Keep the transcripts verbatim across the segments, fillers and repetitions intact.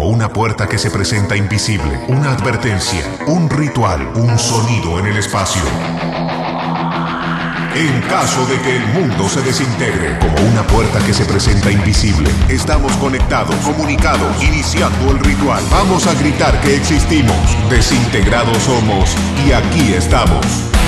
como una puerta que se presenta invisible, una advertencia, un ritual, un sonido en el espacio. En caso de que el mundo se desintegre, como una puerta que se presenta invisible, estamos conectados, comunicados, iniciando el ritual. Vamos a gritar que existimos, desintegrados somos y aquí estamos.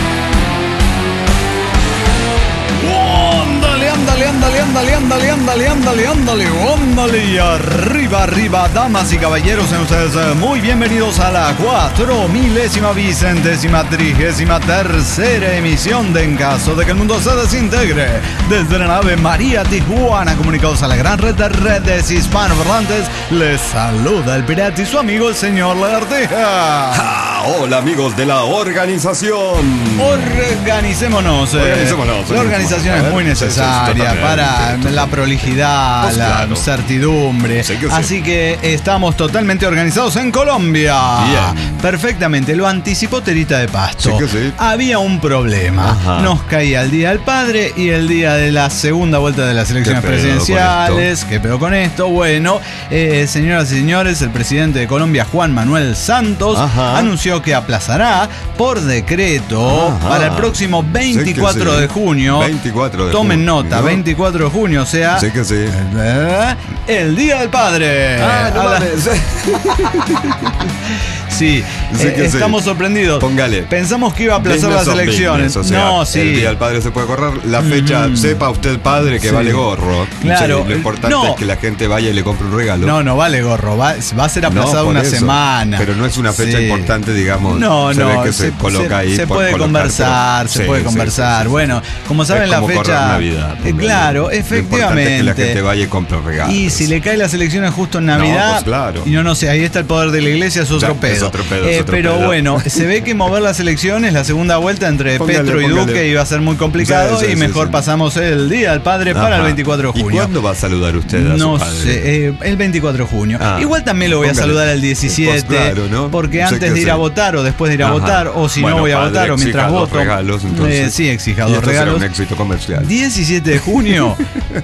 Ándale, ándale, ándale, ándale, ándale, ándale, ándale, ándale, y arriba, arriba, damas y caballeros, sean ustedes muy bienvenidos a la cuatro milésima vicentésima trigésima tercera emisión de En Caso de que el Mundo se Desintegre, desde la nave María Tijuana, comunicados a la gran red de redes hispanoparlantes. Les saluda el pirata y su amigo el señor Lagartija. Ah, hola amigos de la organización. Organicémonos. Eh, Organizémonos. La organización es muy necesaria para la prolijidad, pues la claro. certidumbre. Sí que sí. Así que estamos totalmente organizados en Colombia. Bien. Perfectamente. Lo anticipó Terita de Pasto. Sí que sí. Había un problema. Ajá. Nos caía el Día del Padre y el día de la segunda vuelta de las elecciones ¿Qué presidenciales. ¿Qué pedo con esto? Bueno, eh, señoras y señores, el presidente de Colombia, Juan Manuel Santos, Ajá. anunció que aplazará por decreto Ajá. para el próximo veinticuatro sí sí. de junio. veinticuatro de Tomen junio. nota, veinticuatro de junio, o sea, sí que sí. ¿eh? El Día del Padre. Ah, no la... Sí, sí eh, estamos sí. sorprendidos. Póngale. Pensamos que iba a aplazar las elecciones. Business, o sea, no, sí. El Día del Padre se puede correr. La fecha, mm. sepa usted, padre, que sí. vale gorro. Claro. Sí, lo importante no. es que la gente vaya y le compre un regalo. No, no vale gorro. Va, va a ser aplazado no, una eso. semana. Pero no es una fecha sí. importante, digamos. No, se no. ve que se, se coloca se, ahí. Se por puede colocar, conversar, pero, se sí, puede sí, conversar. Sí, sí, bueno, como saben, es la como fecha. Navidad, eh, claro, efectivamente. Es que la gente vaya y compre regalos. Y si le caen las elecciones justo en Navidad. No, pues claro. Y no, no sé, ahí está el poder de la iglesia, es otro ya, pedo. Es otro pedo, eh, es otro pero pedo. bueno, se ve que mover las elecciones, la segunda vuelta entre póngale, Petro y póngale. Duque iba a ser muy complicado sí, sí, y mejor sí, sí. pasamos el Día del Padre Ajá. para el veinticuatro de junio. ¿Y cuándo va a saludar usted a no su padre? sé, eh, el veinticuatro de junio. Ah, Igual también lo voy póngale. a saludar el diecisiete, pues claro, ¿no? porque antes de ir sí. a votar o después de ir a Ajá. votar, o si bueno, no voy a padre, votar o mientras voto. Regalos, entonces. Eh, sí, exija y dos esto regalos. Será un éxito comercial. diecisiete de junio,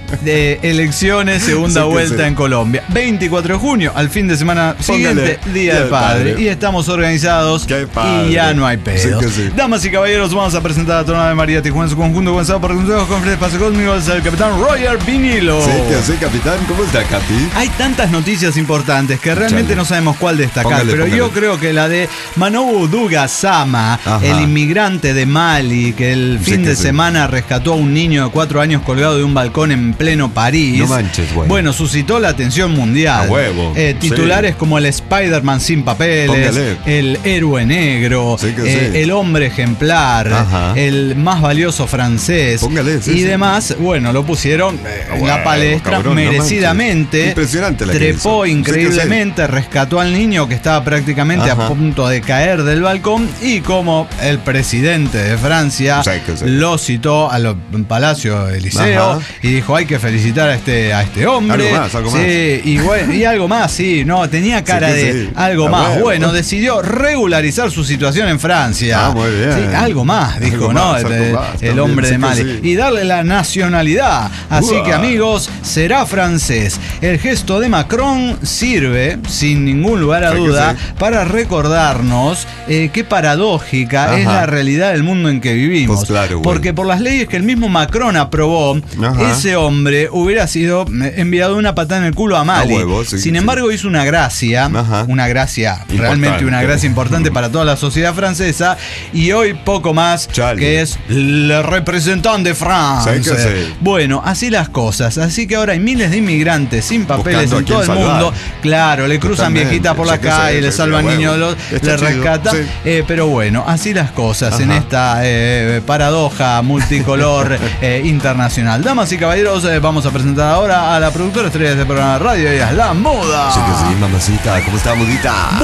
de elecciones, segunda sí vuelta sí. en Colombia. veinticuatro de junio, al fin de semana siguiente, Póngale. Día del padre. padre. Y estamos organizados y ya no hay pedo. Sí sí. Damas y caballeros, vamos a presentar a toda la María Tijuana en su conjunto, comenzado por consejos con Fred Espacio Cósmico, el capitán Roger Vinilo. Sí, que sí, capitán. ¿Cómo está, Capi? Hay tantas noticias importantes que realmente Chale. no sabemos cuál destacar, póngale, pero póngale. yo creo que la de Manobu Duga Sama, Ajá. el inmigrante de Mali, que el fin sí que de sí. semana rescató a un niño de cuatro años colgado de un balcón en pleno París. No manches, güey. Bueno, suscitó la atención mundial. A huevo. Eh, titulares sí. como el Spider-Man sin papeles, póngale. el héroe negro, sí eh, sí. el hombre ejemplar, Ajá. el más valioso francés póngale, sí, y sí. demás. Bueno, lo pusieron eh, en la palestra cabrón, merecidamente. No Impresionante la Trepó increíblemente, sí sí. rescató al niño que estaba prácticamente Ajá. a punto de caer del balcón y como el presidente de Francia sí, sí. lo citó al Palacio Eliseo Ajá. y dijo hay que felicitar a este a este hombre. Algo más, algo sí, más. Y, bueno, y algo más, sí, no, tenía cara sí de sí. algo ah, más. Bueno. bueno, decidió regularizar su situación en Francia. Ah, muy bien. Sí, algo más, dijo, algo ¿no? Más, el, más, el hombre sí de Mali. Sí. Y darle la nacionalidad. Así Uah. que, amigos, será francés. El gesto de Macron sirve, sin ningún lugar a sí duda, sí. para recordarnos eh, qué paradójica Ajá. es la realidad del mundo en que vivimos. Pues claro, Porque por las leyes que el mismo Macron aprobó, Ajá. ese hombre hubiera sido enviado una patada en el culo a Mali. A huevo, sí, sin sí. embargo, hizo una gracia, Ajá. una gracia, importante. realmente una gracia importante para toda la sociedad francesa. Y hoy poco más Chale. que es le representant de France. Sí sí. Bueno, así las cosas. Así que ahora hay miles de inmigrantes sin papeles Buscando en todo el salvar. mundo. Claro, le cruzan Totalmente. viejitas por la sí calle, sí, le sí, salvan sí, niños, los, le rescatan. Sí. Eh, pero bueno, así las cosas Ajá. en esta eh, paradoja multicolor eh, internacional. Damas y caballeros, eh, vamos a presentar ahora a la productora estrella de este programa de radio. Ella es la Muda. Sí que sí, mamacita. ¿Cómo está, Mudita? Bueno, bueno.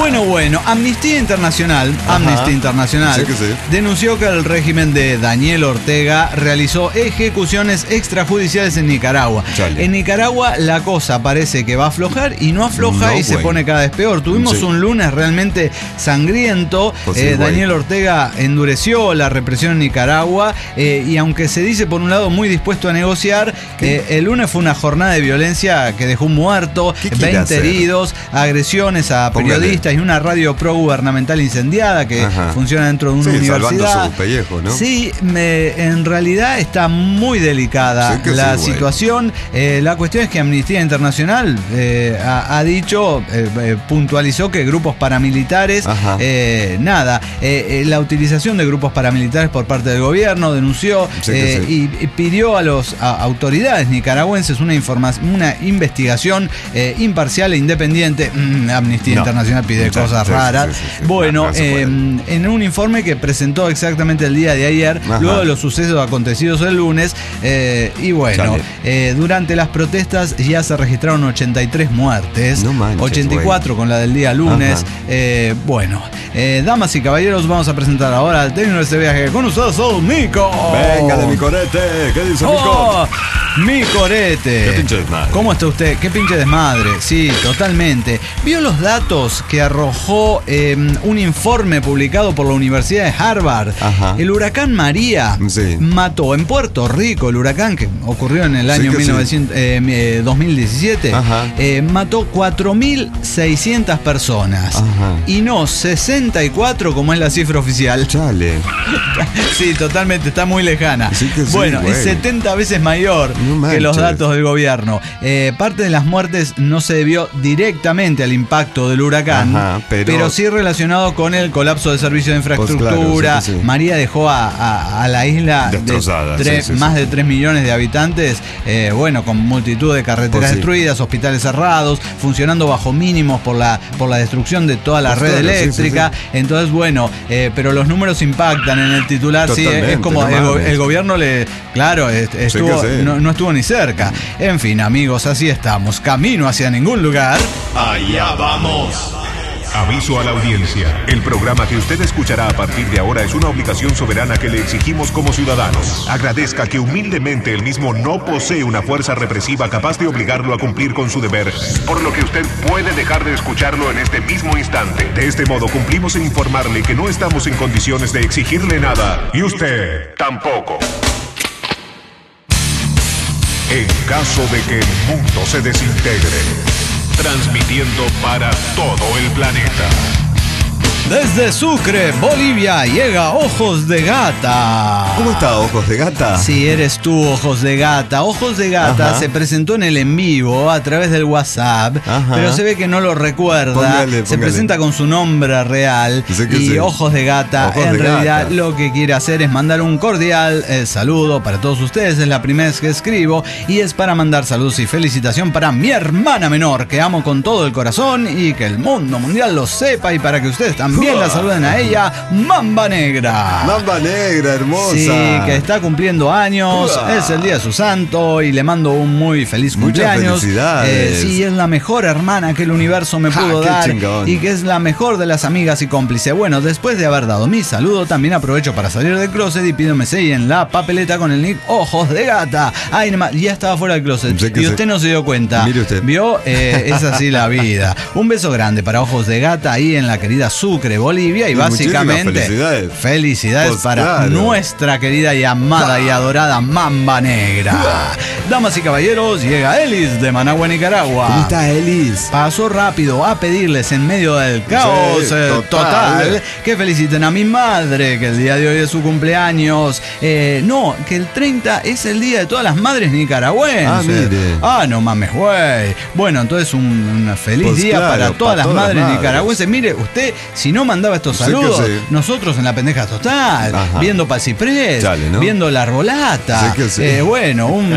Bueno, Amnistía Internacional, Ajá. Amnistía Internacional Sí que sí. denunció que el régimen de Daniel Ortega realizó ejecuciones extrajudiciales en Nicaragua. Chale. En Nicaragua la cosa parece que va a aflojar y no afloja No, y se güey. pone cada vez peor. Tuvimos Sí. un lunes realmente sangriento. Pues sí, Eh, güey. Daniel Ortega endureció la represión en Nicaragua eh, y aunque se dice por un lado muy dispuesto a negociar, eh, el lunes fue una jornada de violencia que dejó un muerto, ¿Qué quiere veinte hacer? heridos, agresiones a Póngale. periodistas y una radio pro gubernamental incendiada que Ajá. funciona dentro de una Sí, universidad. salvando su pellejo, ¿no? Sí, me- en realidad está muy delicada Sí que la sí, güey. situación. Eh, la cuestión es que Amnistía Internacional eh, ha, ha dicho, eh, eh, puntualizó que grupos paramilitares, Ajá. eh, nada, eh, eh, la utilización de grupos paramilitares por parte del gobierno, denunció Sí que eh, sí. y, y pidió a las autoridades nicaragüenses una, informa- una investigación eh, imparcial e independiente. Mm, Amnistía No. Internacional pide Sí, cosas sí, sí, raras. sí, sí, sí. Bueno, No, no se eh, puede. en un informe que presentó exactamente el día de ayer, Ajá. luego de los sucesos acontecidos el lunes, eh, y bueno, Chale. eh, durante las protestas ya se registraron ochenta y tres muertes, No manches, ochenta y cuatro con la del día lunes. Ajá. Eh, bueno, eh, damas y caballeros, vamos a presentar ahora al técnico de este viaje con ustedes, el Mico. Venga de mi corete. ¿Qué dice ¡Oh! Mico? Mi corete. Qué pinche desmadre. ¿Cómo está usted? Qué pinche desmadre. Sí, totalmente. ¿Vio los datos que arrojó eh, un informe publicado por la Universidad de Harvard? Ajá. El huracán María Sí. mató en Puerto Rico, el huracán que ocurrió en el Sí año que sí. mil novecientos, eh, eh, dos mil diecisiete, Ajá. eh, mató cuatro mil seiscientas personas. Ajá. Y no sesenta y cuatro como es la cifra oficial. Chale. Sí, totalmente, está muy lejana. Sí que sí, bueno, güey. es setenta veces mayor No que los manches. datos del gobierno. Eh, parte de las muertes no se debió directamente al impacto del huracán, Ajá, pero- sí relacionado con el colapso de servicios de Pues infraestructura. claro, sí que sí. María dejó a, a- a la isla Destrozada, de tres- sí, sí, más sí. de tres millones de habitantes, eh, bueno, con multitud de carreteras Pues sí. destruidas, hospitales cerrados, funcionando bajo mínimos por la, por la destrucción de toda la Pues red claro, sí, sí, eléctrica. sí. Entonces, bueno, eh, pero los números impactan en el titular. Sí, es, es Totalmente, como no el, go- mames. el gobierno le. Claro, est- estuvo, que sí. no, no estuvo ni cerca. En fin, amigos, así estamos. Camino hacia ningún lugar. Allá vamos. Aviso a la audiencia. El programa que usted escuchará a partir de ahora es una obligación soberana que le exigimos como ciudadanos. Agradezca que humildemente el mismo no posee una fuerza represiva capaz de obligarlo a cumplir con su deber, por lo que usted puede dejar de escucharlo en este mismo instante. De este modo cumplimos en informarle que no estamos en condiciones de exigirle nada y usted tampoco. En caso de que el mundo se desintegre, transmitiendo para todo el planeta. Desde Sucre, Bolivia, llega Ojos de Gata. ¿Cómo está, Ojos de Gata? Si eres tú, Ojos de Gata. Ojos de Gata Ajá. se presentó en el en vivo a través del WhatsApp, Ajá. pero se ve que no lo recuerda. Póngale, Se póngale. presenta con su nombre real Sí que y sí. Ojos de Gata. Ojos en de realidad Gata. lo que quiere hacer es mandar un cordial eh, saludo para todos ustedes. Es la primera vez que escribo y es para mandar saludos y felicitación para mi hermana menor, que amo con todo el corazón y que el mundo mundial lo sepa, y para que ustedes también la saluden a ella, Mamba Negra. Mamba negra, hermosa. Sí, que está cumpliendo años, Uah. es el día de su santo y le mando un muy feliz Muchas cumpleaños. felicidades. Eh, sí, es la mejor hermana que el universo me Ja, pudo qué dar chingón. y que es la mejor de las amigas y cómplice. Bueno, después de haber dado mi saludo, también aprovecho para salir del closet y pido me sellen la papeleta con el nick Ojos de Gata. Ay, nomás, ya estaba fuera del closet Sí que y sí. usted no se dio cuenta. Mire usted. Vio, Eh, es así la vida. Un beso grande para Ojos de Gata ahí en la querida Sucre, Bolivia, y, Y básicamente muchísimas felicidades. felicidades Pues para claro. nuestra querida y amada y adorada Mamba Negra. Damas y caballeros, llega Elis de Managua, Nicaragua. ¿Cómo está, Elis? Pasó rápido a pedirles en medio del caos Sí, eh, total. total. que feliciten a mi madre, que el día de hoy es su cumpleaños. Eh, no, que el treinta es el día de todas las madres nicaragüenses. Ah, mire. Ah, no mames, güey. Bueno, entonces un, un feliz Pues día claro, para todas para las todas las madres madres. nicaragüenses. Mire, usted, si no mandaba estos Sí que saludos, sí. nosotros en la pendeja total, Ajá. viendo Pal Ciprés, Chale, ¿no? viendo la rolata. Sí que sí. Eh, bueno, un feliz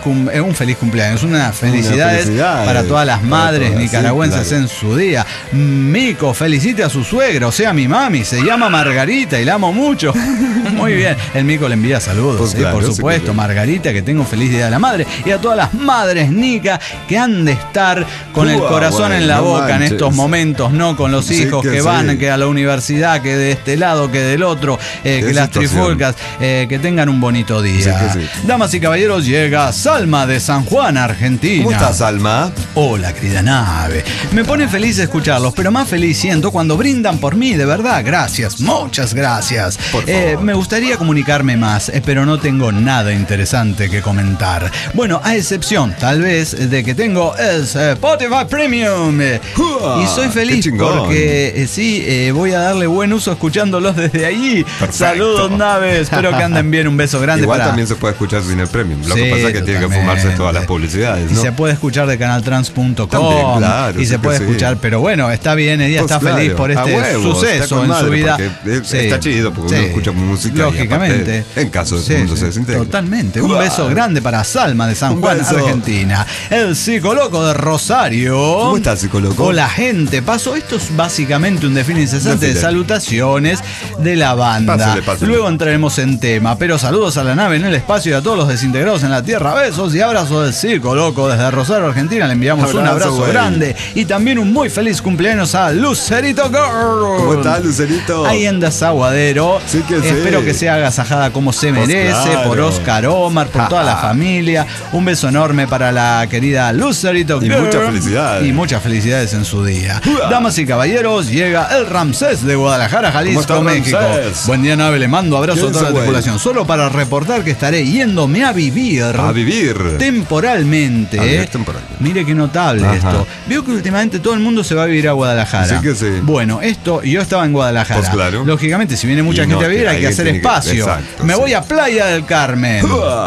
cum, eh, un feliz cumpleaños, unas felicidades, felicidad, para todas las madres todas, nicaragüenses, sí, claro, en su día. Mico, felicite a su suegra, o sea, mi mami, se llama Margarita y la amo mucho. Muy bien, el Mico le envía saludos, pues, ¿eh? Claro, por supuesto, Margarita, que tenga un feliz día de la madre, y a todas las madres nicas que han de estar con uh, el corazón bueno, en la no boca manches. En estos momentos, no con los hijos sí que, que van, sí. que a la universidad, que de este lado, que del otro, eh, que las trifulcas, eh, que tengan un bonito día. Sí sí. Damas y caballeros, llega Salma de San Juan, Argentina. ¿Cómo estás, Salma? Hola, querida nave. Me pone feliz escucharlos, pero más feliz siento cuando brindan por mí, de verdad. Gracias, muchas gracias. Eh, me gustaría comunicarme más, eh, pero no tengo nada interesante que comentar. Bueno, a excepción, tal vez, de que tengo el Spotify Premium. Eh, y soy feliz porque, eh, sí, eh, voy a darle buen uso escuchándolos desde allí. Perfecto. Saludos, naves. Espero que anden bien. Un beso grande. Igual para... también se puede escuchar sin el Premium. Lo sí, que pasa es que tiene que fumarse todas las publicidades, ¿no? Y se puede escuchar de canaltrans punto com. Claro, y se puede sí. escuchar, pero bueno, está bien, ella pues está claro, feliz por este huevo, suceso en su vida. Sí, está chido porque sí, uno escucha música. Lógicamente. Aparte, en caso de que sí, el mundo se desintegre. Totalmente. Un beso grande para Salma de San Juan, Argentina. El Psicoloco de Rosario. ¿Cómo está, Psicoloco? Hola, gente. Paso. Esto es básicamente un desfile incesante de salutaciones de la banda. Pásale, pásale. Luego entraremos en tema, pero saludos a la nave en el espacio y a todos los desintegrados en la tierra. Besos y abrazos del Psicoloco desde Rosario, Argentina. Le enviamos abrazo, un abrazo güey. grande y también un muy feliz cumpleaños a Lucerito Girl. ¿Cómo estás, Lucerito? Ahí en Desaguadero. Sí que Espero sí. que sea agasajada como se pues merece, claro. por Oscar Omar, por toda la familia. Un beso enorme para la querida Lucerito Girl. Y muchas felicidades. Y muchas felicidades en su día. ¡Uah! Damas y caballeros, llega el Ramsés de Guadalajara, Jalisco, México. Ramsés? Buen día, nave. Le mando abrazo a toda la tripulación. Solo para reportar que estaré yéndome a vivir. A vivir. Temporalmente. A vivir temporalmente. Mire qué notable Ajá. esto. Veo que últimamente todo el mundo se va a vivir a Guadalajara. Sí que sí. Bueno, esto, yo estaba en Guadalajara. Pues claro. Lógicamente, si viene mucha y gente no, a vivir, hay que hacer espacio. Que, exacto, Me sí. voy a Playa del Carmen.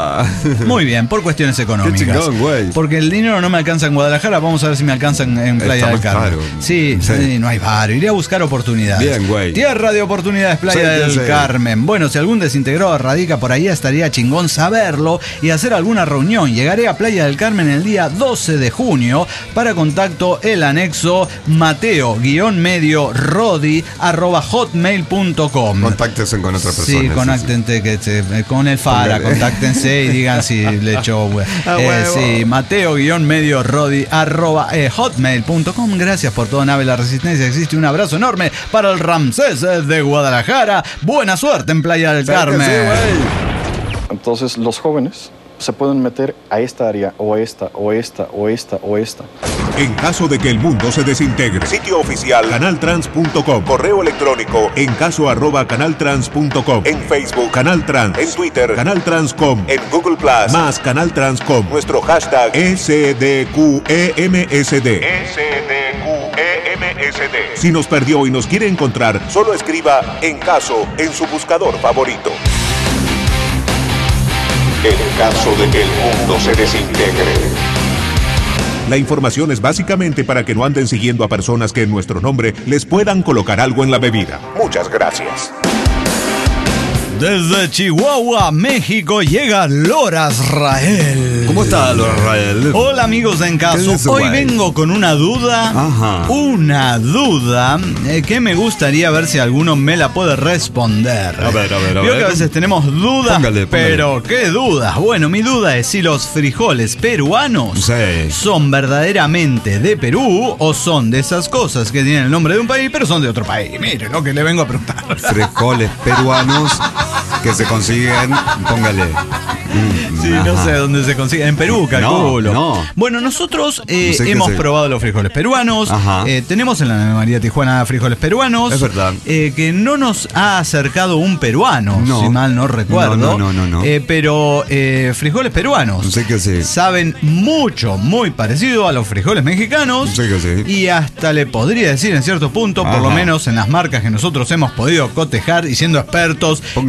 Muy bien, por cuestiones económicas. Qué chingón, güey. Porque el dinero no me alcanza en Guadalajara, vamos a ver si me alcanza en, en Playa del Carmen. Caro. Sí, sí, sí, no hay varo. Iré a buscar oportunidades. Bien, güey. Tierra de oportunidades, Playa sí, del sí. Carmen. Bueno, si algún desintegrado radica por ahí, estaría chingón saberlo y hacer alguna reunión. Llegaré a Playa del Carmen el día doce de junio. Para contacto, el anexo mateo-medio rodi arroba hotmail punto com. Contáctense con otra persona. Sí, contáctense sí, sí. con el Fara, contáctense y digan si le echó. Ah, eh, sí, mateo-medio rodi arroba eh, hotmail punto com. Gracias por todo, nave La Resistencia. Existe un abrazo enorme para el Ramsés de Guadalajara. Buena suerte en Playa del Carmen. Sí, entonces los jóvenes se pueden meter a esta área o esta o esta o esta o esta. En caso de que el mundo se desintegre. Sitio oficial canaltrans punto com. Correo electrónico en caso arroba canaltrans punto com. En Facebook Canal Trans. En Twitter canaltrans punto com. En Google Plus más canaltrans punto com. Nuestro hashtag S D Q E M S D. S D Q E M S D. Si nos perdió y nos quiere encontrar, solo escriba en caso en su buscador favorito. En caso de que el mundo se desintegre. La información es básicamente para que no anden siguiendo a personas que en nuestro nombre les puedan colocar algo en la bebida. Muchas gracias. Desde Chihuahua, México, llega Loras Rael. ¿Cómo está Loras Rael? Hola, amigos de En Caso. Hoy vengo con una duda. Ajá. Una duda eh, que me gustaría ver si alguno me la puede responder. A ver, a ver, a Veo ver. que a veces tenemos dudas, póngale, póngale. Pero ¿qué dudas? Bueno, mi duda es si los frijoles peruanos sí. son verdaderamente de Perú o son de esas cosas que tienen el nombre de un país, pero son de otro país. Mire lo que le vengo a preguntar. Frijoles peruanos que se consiguen, póngale. Mm, sí, ajá. No sé dónde se consigue. En Perú, calculo. No, no. Bueno, nosotros eh, no sé hemos sé. probado los frijoles peruanos. Eh, tenemos en la María Tijuana frijoles peruanos. Es verdad. Eh, que no nos ha acercado un peruano, no. si mal no recuerdo. No, no, no, no. Eh, pero eh, frijoles peruanos. Sé que sí. Saben mucho, muy parecido a los frijoles mexicanos. Sé que sí. Y hasta le podría decir en cierto punto, ajá. por lo menos en las marcas que nosotros hemos podido cotejar y siendo expertos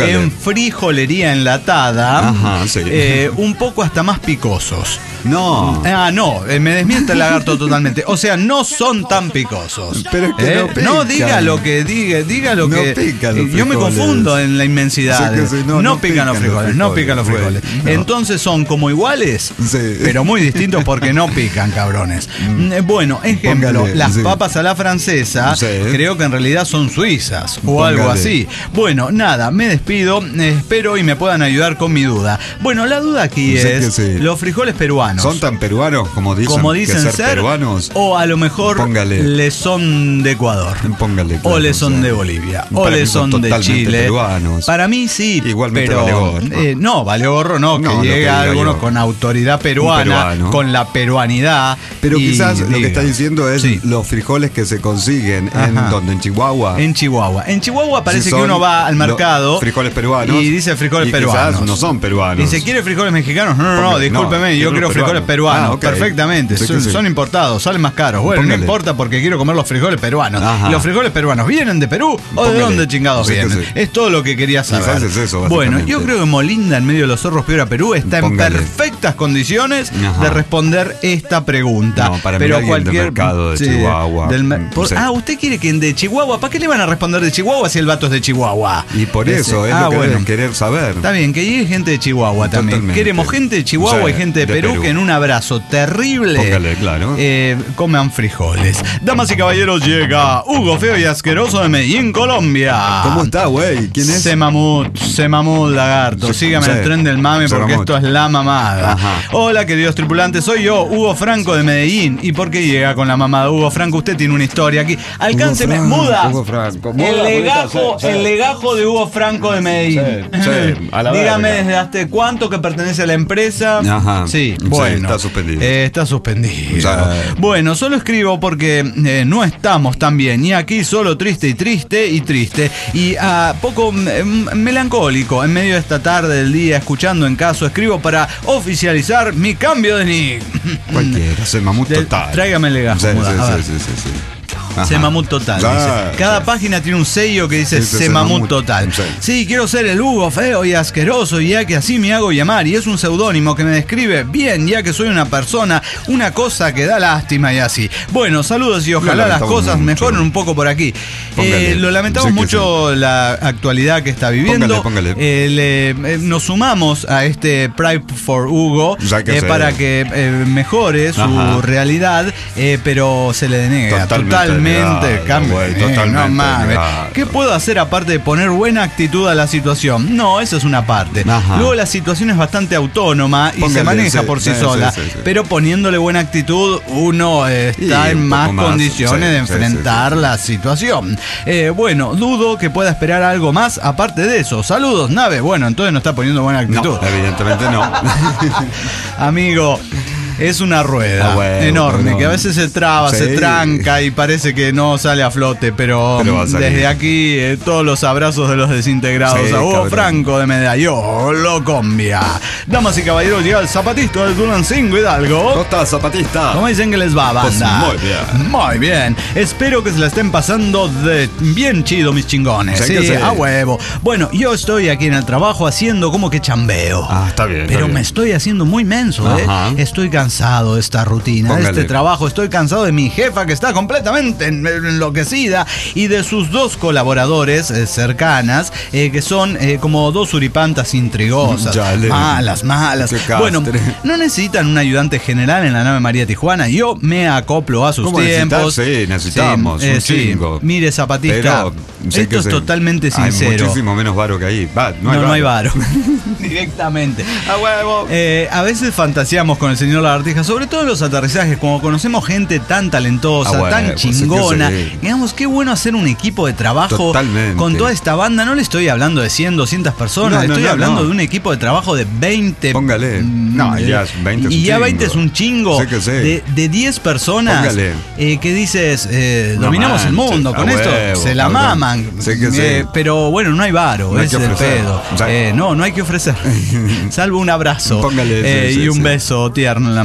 Póngale. en frijolería enlatada, Ajá, sí. eh, un poco hasta más picosos. No. Ah, no, eh, me desmiente el lagarto totalmente. O sea, no son tan picosos. Pero es que ¿Eh? no pican. No diga lo que diga, diga lo No que. pican los eh, Yo me frijoles. confundo en la inmensidad. Sí que sí, no, no, no pican los pican los frijoles, no pican los frijoles, frijoles. güey, no. Entonces son como iguales, Sí. pero muy distintos porque no pican, cabrones. Eh, Bueno, ejemplo, Póngale, las sí. papas a la francesa, Sí. creo que en realidad son suizas o Póngale. algo así. Bueno, nada, me despido, eh, espero y me puedan ayudar con mi duda. Bueno, la duda aquí Sí es que sí. los frijoles peruanos. ¿Son tan peruanos como dicen, Como que dicen ser, ser, peruanos? o a lo mejor Póngale. le son de Ecuador, Póngale, o claro, le son o sea, de Bolivia, o para le mí son son de totalmente Chile. peruanos. Para mí sí, Igualmente pero vale gorro. eh, no, vale gorro no, que No, lo que llegue diga alguno yo. con autoridad peruana, peruano. con la peruanidad. Pero y quizás lo que diga. está diciendo es Sí. los frijoles que se consiguen en Ajá. donde en Chihuahua. En Chihuahua. En Chihuahua parece Si que son uno va al lo- mercado frijoles peruanos y dice frijoles y peruanos. quizás no son peruanos. Dice, ¿quiere frijoles mexicanos? No, no, no, Póngale, discúlpeme, no, yo quiero quiero frijoles peruanos. peruanos. Ah, ok. Perfectamente, Sí que son, sí. son importados, salen más caros. Bueno, no Póngale. importa porque quiero comer los frijoles peruanos. Ajá. ¿Y los frijoles peruanos vienen de Perú o de Póngale. dónde chingados Sí que vienen? sí. Es todo lo que quería saber. Quizás es eso, bueno, básicamente. yo creo que Molinda, en medio de los zorros Piura Perú, está Póngale. en perfectas condiciones Ajá. de responder esta pregunta. No, para mí Pero alguien del cualquier mercado de sí, Chihuahua. del mer- por- Sí. Ah, ¿usted quiere que de Chihuahua? ¿Para qué le van a responder de Chihuahua si el vato es de Chihuahua? Y por Ese- eso es ah, lo que bueno. deben querer saber. Está bien, que llegue gente de Chihuahua también. Totalmente. Queremos gente de Chihuahua Sí, y gente de, de Perú, Perú. que en un abrazo terrible Póngale, claro. eh, coman frijoles. Damas y caballeros, llega Hugo Feo y Asqueroso de Medellín, Colombia. ¿Cómo está, güey? ¿Quién es? Se mamut, se mamut, lagarto. Sí, Sígame sí. el tren del mame Se porque mamut. esto es la mamada. Ajá. Hola, queridos tripulantes, soy yo, Hugo Franco de Medellín. ¿Y por qué llega con la mamada? Hugo Franco, usted tiene una historia aquí. Alcánceme, Hugo Franco, muda. Hugo Franco. El Muda, legajo, bonita, sí, sí. el legajo de Hugo Franco de Medellín. Sí, sí, a la Dígame verga. desde hace cuánto que pertenece a la empresa. Ajá. Sí, Sí, bueno. está suspendido. Eh, está suspendido. Sí. Bueno, solo escribo porque eh, no estamos tan bien. Y aquí solo triste y triste y triste. Y a poco eh, melancólico en medio de esta tarde del día, escuchando en caso, escribo para oficializar mi cambio de nick. Cualquiera, se mamut Del- total. tráigame el legajo, Sí, muda, a ver. sí, sí, sí, sí, sí. Ajá. Se mamut total, Ya, dice. Cada ya. página tiene un sello que dice Sí, sí, Se se mamut mamut. total. Sí. Sí, quiero ser el Hugo feo y asqueroso, ya que así me hago llamar. Y es un seudónimo que me describe bien, ya que soy una persona, una cosa que da lástima y así. Bueno, saludos y Lo ojalá las lamentamos cosas mucho. mejoren un poco por aquí. Póngale. Eh, lo lamentamos Sí que mucho la actualidad que está viviendo. Póngale, póngale. Eh, le- eh, nos sumamos a este Pride for Hugo Ya que eh, sé. para que eh, mejore su Ajá. realidad, eh, pero se le denega Totalmente totalmente, negado, cambio. güey, Eh, totalmente no mames. negado. ¿Qué puedo hacer aparte de poner buena actitud a la situación? No, eso es una parte. Ajá. Luego la situación es bastante autónoma y se Póngale, maneja sí, por sí sí, sola, sí, sí, sí. pero poniéndole buena actitud uno eh, está Y en un más poco más, condiciones sí, de sí, sí, enfrentar sí. la situación. Eh, bueno, dudo que pueda esperar algo más aparte de eso. Saludos, nave. Bueno, entonces no está poniendo buena actitud. No, evidentemente no. Amigo, es una rueda Ah, bueno, enorme no. que a veces se traba, Sí. se tranca y parece que no sale a flote, pero, Pero va a salir. desde aquí eh, todos los abrazos de los desintegrados Sí, a Hugo cabrón. Franco de Medellín, lo combia. Damas y caballeros, llega el zapatista de Tulancingo Hidalgo. ¿Cómo estás, zapatista? ¿Cómo dicen que les va, banda? Pues muy bien. Muy bien. Espero que se la estén pasando de bien chido, mis chingones. Sí Sí, que sí. a huevo. Bueno, yo estoy aquí en el trabajo haciendo como que chambeo. Ah, está bien, está Pero bien. me estoy haciendo muy menso, ¿eh? Ajá. Estoy cansado de esta rutina, de Póngale. este trabajo. Estoy cansado de mi jefa que está completamente en- enloquecida y de sus dos colaboradores eh, cercanas, eh, que son eh, como dos suripantas intrigosas. Ya le- malas, malas. Qué castre. Bueno, no necesitan un ayudante general en la nave María Tijuana. Yo me acoplo a sus ¿Cómo tiempos. necesitas? Sí, necesitamos un chingo. Mire, zapatista, Pero sé esto que es se- totalmente Hay sincero. muchísimo menos varo que ahí. Va, No, no hay no hay varo. varo. Directamente. A huevo. Eh, a veces fantaseamos con el señor Lagartija, sobre todo en los aterrizajes, como conocemos gente tan talentosa, Ah, bueno, tan pues es que chingona. sí. Digamos, qué bueno hacer un equipo de trabajo Totalmente. con toda esta banda. No le estoy hablando de cien, doscientas personas, No, le no, estoy no, hablando no. de un equipo de trabajo de veinte. Póngale. mm, No, eh, ya es veinte es Y un ya chingo. veinte es un chingo. Sí que sí. De, de diez personas Póngale. eh, que dices, eh, No dominamos el manches, mundo. a Con esto huevo, se la cabrón. maman. Sí que sí. Eh, pero bueno, no hay varo, No hay ese que es el ofrecer. pedo. O sea, Eh, no, no hay que ofrecer. Salvo un abrazo Póngale, sí, eh, sí, y un sí. beso tierno en la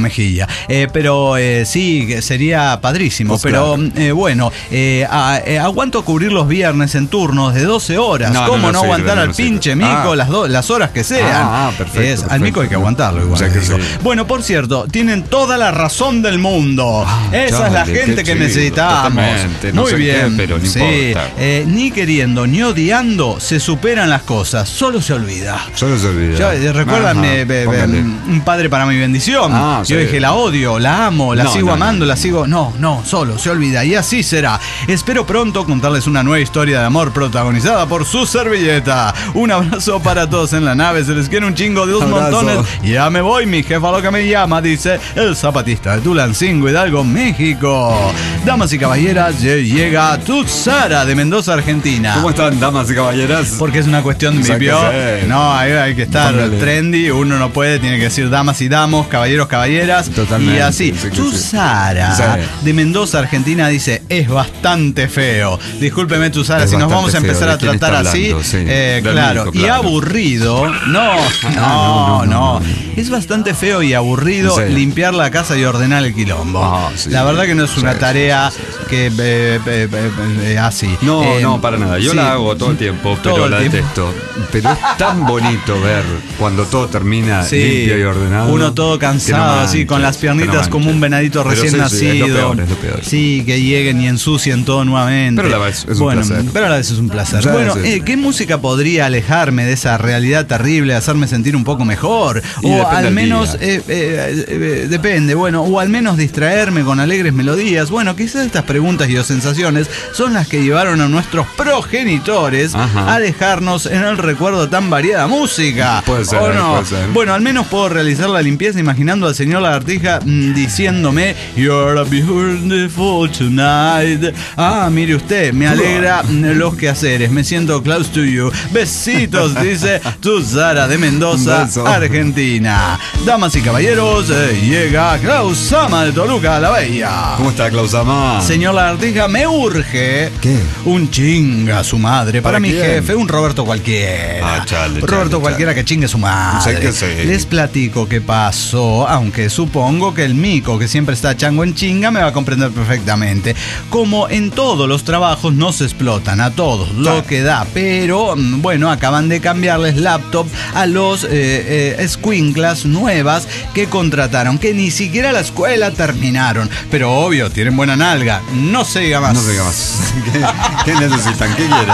mejilla. Eh, pero eh, sí, sería padrísimo. Pues pero claro. eh, bueno, eh, a, eh, aguanto cubrir los viernes en turnos de doce horas. No, ¿Cómo no, no, no no aguantar sirve, al no sirve. pinche Mico Ah. las, do, las horas que sean? Ah, ah, perfecto, Es, perfecto. al Mico hay que aguantarlo igual. O sea que digo. sí. Bueno, por cierto, tienen toda la razón del mundo. Ah, Esa es la chale, gente qué que chido, necesitamos. totalmente, no Muy sé bien. qué, pero no sí. importa. Eh, ni queriendo ni odiando se superan las cosas. Solo se olvida. Solo se olvida. Yo, eh, recuerdan Ajá, eh, eh, póngale. un padre para mi bendición. Ah, Yo sí. dije, la odio, la amo, la No, sigo no, no, amando, no. la sigo. No, no, solo se olvida. Y así será. Espero pronto contarles una nueva historia de amor protagonizada por su servilleta. Un abrazo para todos en la nave. Se les quiere un chingo de dos Abrazo. montones. Ya me voy, mi jefa lo que me llama, dice el zapatista de Tulancingo, Hidalgo, México. Damas y caballeras, llega Tutsara de Mendoza, Argentina. ¿Cómo están, damas y caballeras? Porque es una cuestión de mi Sáquese. pio. No, hay, hay que estar Póngale. trendy. Uno no puede, tiene que decir damas y damos, caballeros, caballeras. Totalmente, Y así. sí que Tu sí. Sara Sí. de Mendoza, Argentina, dice: es bastante feo. Discúlpeme, tu Sara, Es si nos bastante vamos a empezar feo. a ¿De quién tratar está así. hablando? Sí, eh, del claro. Nico, Y claro. aburrido. No, no, no, no, no, no. Es bastante feo y aburrido Sí. limpiar la casa y ordenar el quilombo. Ah, sí. La verdad que no es una Sí, tarea sí, sí, sí. que eh, eh, eh, eh, así. No, Eh, no, para nada. Yo sí. la hago todo el tiempo, Todo pero el la tiempo. detesto. Pero es tan bonito ver cuando todo termina Sí, limpio y ordenado. uno todo que no cansado, así, manches, con las que no piernitas como manches. un venadito Pero recién sí, sí, nacido. es lo peor, es lo peor. Sí, que lleguen y ensucien todo nuevamente. Pero a la vez es un bueno, placer. Pero a la vez es un placer. Sí, bueno, sí, eh, sí. ¿qué música podría alejarme de esa realidad terrible, hacerme sentir un poco mejor? Y o depende al del menos, día. eh, eh, eh, depende, bueno, o al menos distraerme con alegres melodías. Bueno, quizás estas preguntas y o sensaciones son las que llevaron a nuestros progenitores Ajá. a dejarnos en el recuerdo tan variada música. Puede ser, ¿O no? puede ser. Bueno, al menos puedo realizar la limpieza imaginando al señor Lagartija mm, diciéndome You're a beautiful tonight. Ah, mire usted, me alegra mm, los quehaceres, me siento close to you. Besitos, dice tu Sara de Mendoza, Un beso. Argentina. Damas y caballeros, eh, llega Klaus Sama de Toluca, la Bella. ¿Cómo está, Clausama? Señor Lagartija, me urge ¿Qué? un chinga su madre. Para, ¿Para mi quién? jefe, un Roberto cualquiera. Ah, chale, Roberto chale, cualquiera chale. que chingue su madre. Sé que sí. Les platico qué pasó, aunque supongo que el mico, que siempre está chango en chinga, me va a comprender perfectamente. Como en todos los trabajos no se explotan a todos lo Claro. que da, pero mm, bueno, acaban de cambiarles laptop a los eh, eh, escuinclas nuevas que contrataron, que ni siquiera la escuela terminaron. Pero obvio, tienen buena nalga. No se diga más. No se diga más. ¿Qué, qué necesitan? ¿Qué quieren?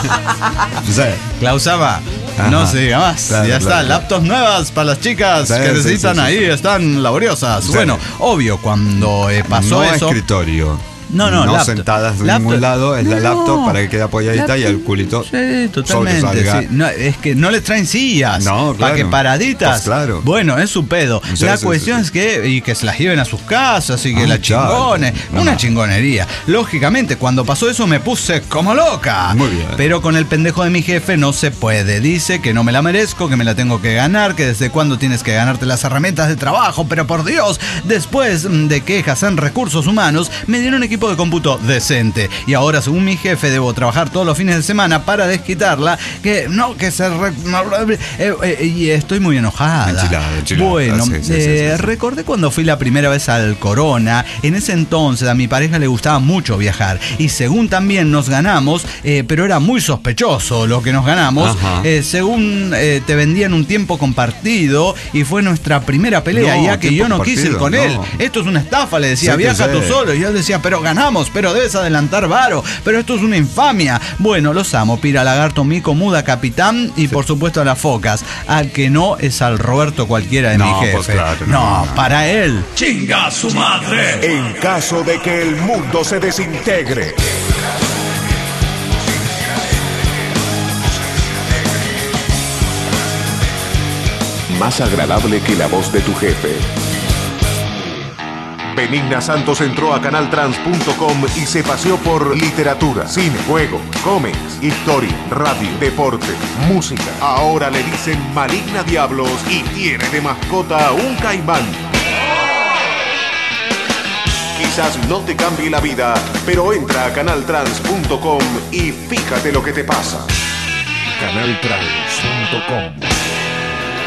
No sé. Clausama, no Ajá. se diga más. Claro, ya está, claro. laptops nuevas para las chicas Sí, que sí, necesitan sí, sí, ahí, sí. están laboriosas. Sí. Bueno, obvio, cuando eh, pasó no eso. escritorio. No, no, No laptop. sentadas en Laptop. ningún lado, es la No, laptop para que quede apoyadita y el culito Sí, totalmente. sobresalga. sí. No, es que no les traen sillas. No, Para claro. que paraditas. Pues claro. Bueno, es su pedo. Sí, la sí, cuestión sí, es que, y que se las lleven a sus casas y que Ah, la claro. chingone. No, Una no. chingonería. Lógicamente, cuando pasó eso me puse como loca. Muy bien. Pero con el pendejo de mi jefe no se puede. Dice que no me la merezco, que me la tengo que ganar, que desde cuándo tienes que ganarte las herramientas de trabajo. Pero por Dios, después de quejas en recursos humanos, me dieron un equipo de cómputo decente. Y ahora, según mi jefe, debo trabajar todos los fines de semana para desquitarla. Que no, que se... Re, eh, eh, y estoy muy enojada. Enchilada, enchilada. Bueno, Sí, sí, sí, eh, sí, sí. recordé cuando fui la primera vez al Corona. En ese entonces a mi pareja le gustaba mucho viajar. Y según también nos ganamos, eh, pero era muy sospechoso lo que nos ganamos. Ajá. Eh, según eh, te vendían un tiempo compartido y fue nuestra primera pelea, No, ya que tiempo yo no quise ir con compartido, él. no. Esto es una estafa, le decía, Sé que viaja sé. tú solo. Y él decía, pero ganamos, pero debes adelantar varo, pero esto es una infamia. Bueno, los amo, Pira, Lagarto, Mico, Muda, Capitán y por supuesto a las focas. Al que no es al Roberto cualquiera de No, mi jefe. pues claro, no, no, no. para él. ¡Chinga su madre! En caso de que el mundo se desintegre. Más agradable que la voz de tu jefe. Benigna Santos entró a canal trans punto com y se paseó por literatura, cine, juego, cómics, historia, radio, deporte, música. Ahora le dicen Maligna Diablos y tiene de mascota un caimán. Quizás no te cambie la vida, pero entra a canal trans punto com y fíjate lo que te pasa. canal trans punto com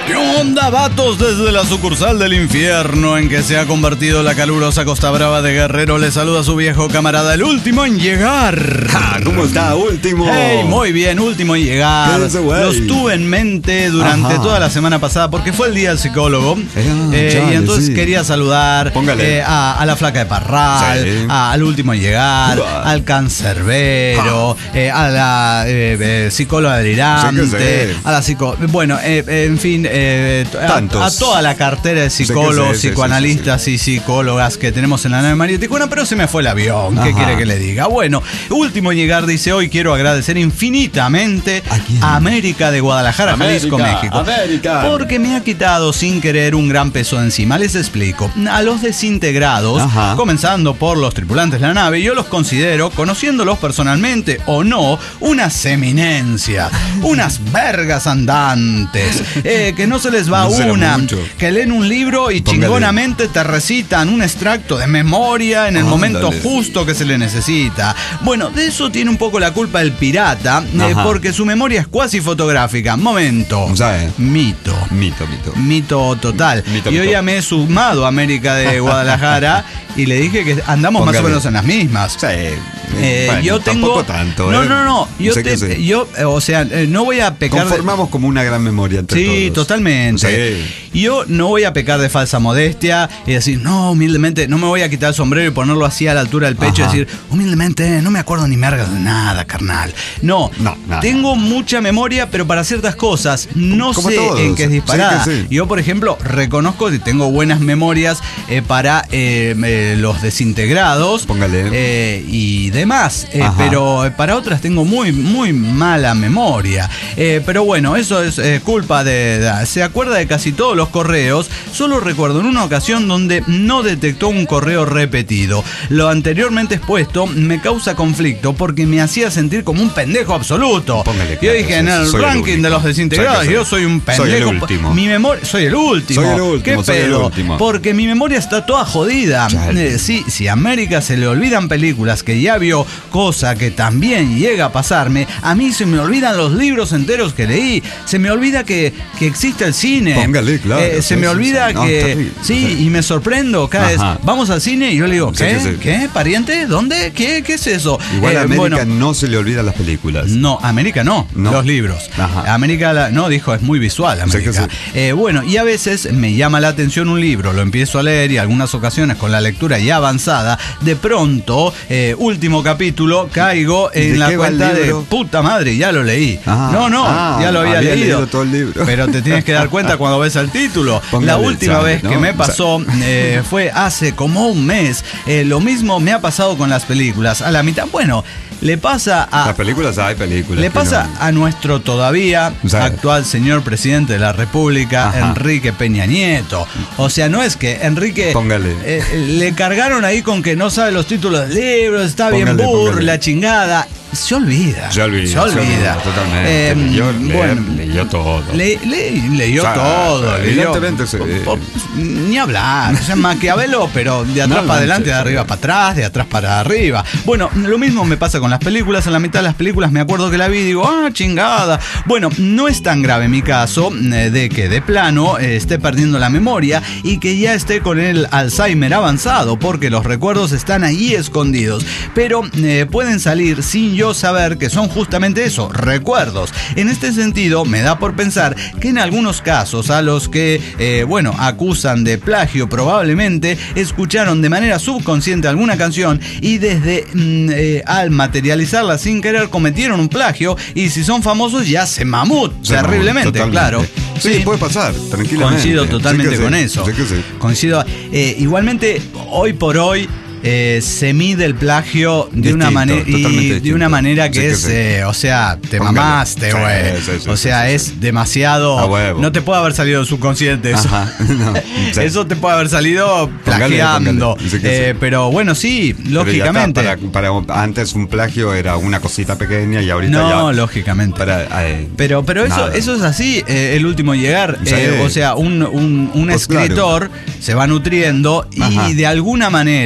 ¿Qué onda, vatos? Desde la sucursal del infierno en que se ha convertido la calurosa Costa Brava de Guerrero, le saluda a su viejo camarada, el último en llegar. Ja, ¿cómo está, último? Hey, muy bien, último en llegar. ¿Qué es ese güey? Los tuve en mente durante Ajá. toda la semana pasada porque fue el día del psicólogo. Eh, Eh, chale, y entonces sí. quería saludar Póngale. eh, a, a la flaca de Parral, Sí. a- al último en llegar, Uah. al cancerbero, eh, a la eh, eh, psicóloga delirante, Sí que sí. a la psico... Bueno, eh, eh, en fin, eh, a, Tantos. a toda la cartera de Sí que psicólogos, sí, sí, psicoanalistas y psicólogas que tenemos en la nave María Tijuana, pero se me fue el avión. ¿Qué Ajá. quiere que le diga? Bueno, último en llegar, dice, hoy quiero agradecer infinitamente ¿A quién? a América de Guadalajara, Jalisco, América, México. América. Porque me ha quitado sin querer un gran peso de encima. Les explico. A los desintegrados, Ajá. comenzando por los tripulantes de la nave, yo los considero, conociéndolos personalmente o no, unas eminencias, unas vergas andantes, eh, que no se les va No será una, mucho. que leen un libro y Póngale. chingonamente te recitan un extracto de memoria en el Ándale. momento justo que se le necesita. Bueno, de eso tiene un poco la culpa el pirata, eh, Ajá. porque su memoria es cuasi fotográfica. Momento. O sea, eh. Mito. Mito, mito. Mito total. Mito, y hoy mito. ya me he sumado a América de Guadalajara y le dije que andamos más o Póngale. menos en las mismas. Sí. Eh, Bueno, yo tengo. tampoco tanto, no, ¿eh? no, no. Yo, Sé que te- sí. yo eh, o sea, eh, no voy a pecar. de- Conformamos como una gran memoria entre Sí, todos. totalmente. Sí. Yo no voy a pecar de falsa modestia y decir, no, humildemente, no me voy a quitar el sombrero y ponerlo así a la altura del pecho Ajá. y decir, humildemente, no me acuerdo ni mergas de nada, carnal. No, No, nada. tengo mucha memoria, pero para ciertas cosas no Como sé todos. en qué es disparada. Sí que sí. Yo, por ejemplo, reconozco que tengo buenas memorias eh, para eh, eh, los desintegrados Póngale. eh, y demás, eh, Ajá. pero para otras tengo muy, muy mala memoria. Eh, pero bueno, eso es eh, culpa de, de- Se acuerda de casi todos los correos. Solo recuerdo en una ocasión donde no detectó un correo repetido. Lo anteriormente expuesto me causa conflicto porque me hacía sentir como un pendejo absoluto. Póngale Yo claro, dije, en el soy el ranking único. de los desintegrados, Soy que yo soy. soy un pendejo. Soy el último. Mi memoria, soy el último. Soy el último, ¿Qué soy el pedo? último. Porque mi memoria está toda jodida. Chale. Eh, sí, si a América se le olvidan películas que ya vio, cosa que también llega a pasarme, a mí se me olvidan los libros enteros que leí, se me olvida que, que existe el cine. Póngale, claro, Eh, se sí, me sí, olvida sí. No, que... terrible, sí, sí. y me sorprendo cada vez. Ajá. Vamos al cine y yo le digo, Sí, ¿qué? sí, sí. ¿Qué? ¿Pariente? ¿Dónde? ¿Qué? ¿Qué es eso? Igual Eh, a América bueno, no se le olvidan las películas. no, América no, No. los libros. Ajá. América la- no, dijo, es muy visual Sé que América. sí. Eh, bueno, y a veces me llama la atención un libro, lo empiezo a leer y algunas ocasiones con la lectura ya avanzada, de pronto, eh, último capítulo, caigo en ¿De la qué va el cuenta de libro? puta madre, ya lo leí. Ah, no, no, ah, ya lo había, había leído. leído todo el libro. Pero te tienes que dar cuenta cuando ves el título. Póngale, la última chale, vez que ¿no? me O sea- pasó eh, fue hace como un mes. Eh, lo mismo me ha pasado con las películas. A la mitad, bueno, le pasa a... Las películas hay películas. Le que pasa no- a nuestro todavía O sea, actual señor presidente de la República, Ajá. Enrique Peña Nieto. O sea, no es que Enrique Póngale. eh, le cargaron ahí con que no sabe los títulos de libros, está bien Póngale, burro, póngale. la chingada. Se olvida. Se olvida. Se olvida. Totalmente. Eh, leyó, leer, bueno, leyó todo. Le, le- leyó O sea, todo. leyó- evidentemente se- po- po- ni hablar. O sea, Maquiavelo, pero de atrás No, para no, adelante, sí, de sí. arriba para atrás, de atrás para arriba. Bueno, lo mismo me pasa con las películas. A la mitad de las películas me acuerdo que la vi y digo, ah, chingada. Bueno, no es tan grave mi caso eh, de que de plano eh, esté perdiendo la memoria y que ya esté con el Alzheimer avanzado, porque los recuerdos están ahí escondidos. Pero eh, pueden salir sin yo saber que son justamente eso, recuerdos. En este sentido, me da por pensar que en algunos casos a los que, eh, bueno, acusan de plagio probablemente escucharon de manera subconsciente alguna canción y desde mm, eh, al materializarla sin querer cometieron un plagio y si son famosos ya se mamut, Se mamut, terriblemente, totalmente. claro. Sí, puede pasar, tranquilamente. Coincido Sí totalmente que sí, con eso. sí que sí. Coincido. Eh, igualmente, hoy por hoy eh, se mide el plagio de Distinto, una manera totalmente y de distinto. una manera que Sí que es, sí. eh, o sea, te Póngale. mamaste, Sí, güey. sí, sí, o sí, sea, sí, es sí. demasiado. A huevo. No te puede haber salido del subconsciente eso. Ajá, no, sí. Eso te puede haber salido Póngale, plagiando. póngale. Sí que Eh, sí. pero bueno, sí, Pero ya está, lógicamente. para, para- antes un plagio era una cosita pequeña y ahorita ya. No, lógicamente. Para, eh, Pero, pero eso, nada. eso es así, eh, el último llegar. Sí. Eh, o sea, un, un, un Pues escritor se va nutriendo y Ajá. de alguna manera Sí,